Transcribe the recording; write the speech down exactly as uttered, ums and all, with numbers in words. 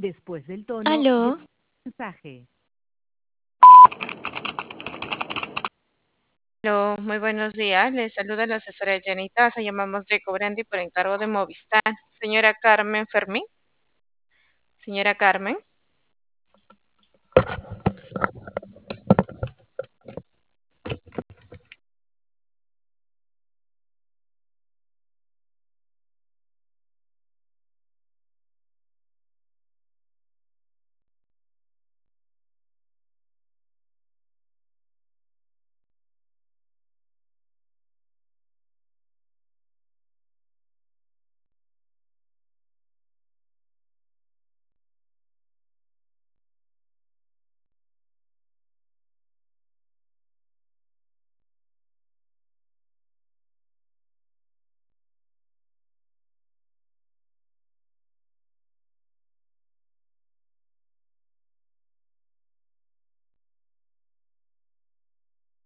Después del tono, Aló, graba el mensaje. Aló, muy buenos días. Les saluda la asesora Jenny Taza. Llamamos de Cobrandi por encargo de Movistar. Señora Carmen Fermín. Señora Carmen.